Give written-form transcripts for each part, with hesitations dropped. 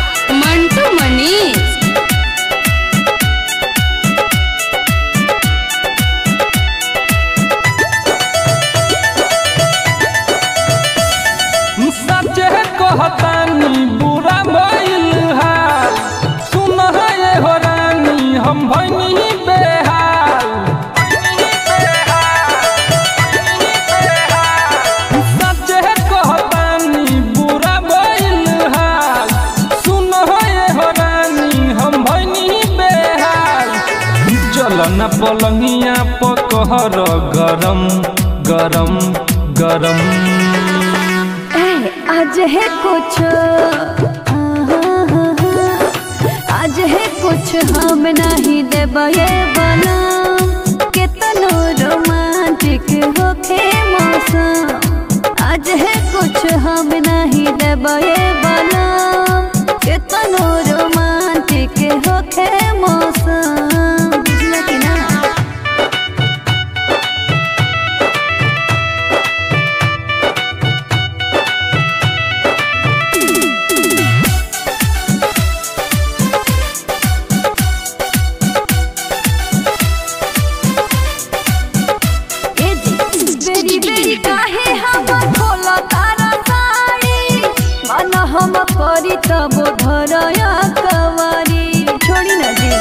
मंटू मनीष। सचे कहतानी बुरा भइल हाल, सुन ये हो रानी हम भइनी बेहाल। सचे कहतानी बुरा भइल हाल, सुन ये हो रानी हम भइनी बेहाल। चलन पलंगिया पकहर गरम गरम गरम। आज है कुछ आज है कुछ हम नहीं देबे बना, कितनो रोमांटिक होखे मौसम। आज है कुछ हम नहीं देबे बना, कितनो रोमांटिक होखे मौसम। बुझला कि ना? हम करी तब धरया कवारी छोड़ी न जी।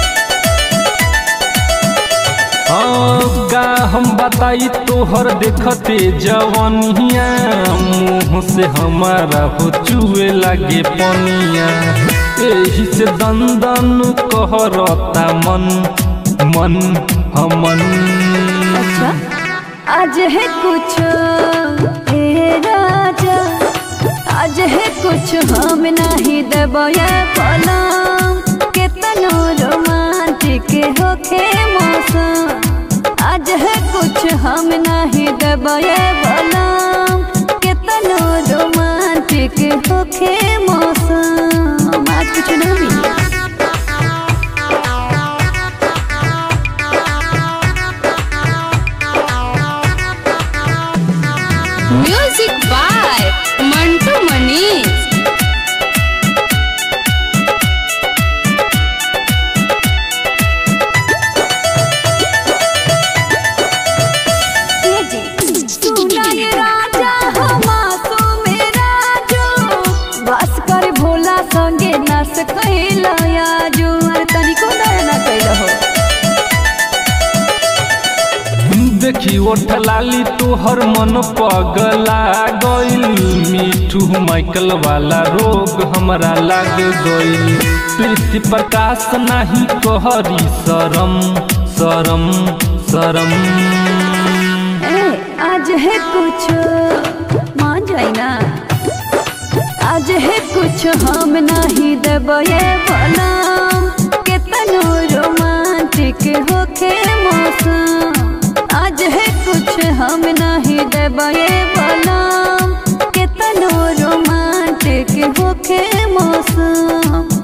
का हम बताई तोहर देखते जवनिया, मुँह से हमारा हो चुए लागे पनिया। एही से दंदन कहरता मन मन हमन। अच्छा आज है कुछ ए राजा, आज है कुछ हम नहीं देबे पलम, कितनो रोमांटिक होखे मौसम। आज है कुछ हम नहीं देबे पलम, कितनो रोमांटिक होखे मौसम। आज कुछ नहीं मिली। Music by Mantu Manish. राजा हमासो मेरा जो बस कर भोला संगे नस कहला जो। अरे तनिको दया ना कहला हो। देखी ओठ लाली तोहर मन पगला गइल, मिठू माइकल वाला रोग हमरा लाग गइल। प्रीति प्रकाश नहीं कहरी शरम शरम शरम। आज है कुछ मान जाई ना, आज है कुछ हम नहीं देबे बलम, कितनो रोमांटिक होखे मौसम। आज है कुछ हम नहीं देबे बलम, कितनो रोमांटिक होखे मौसम।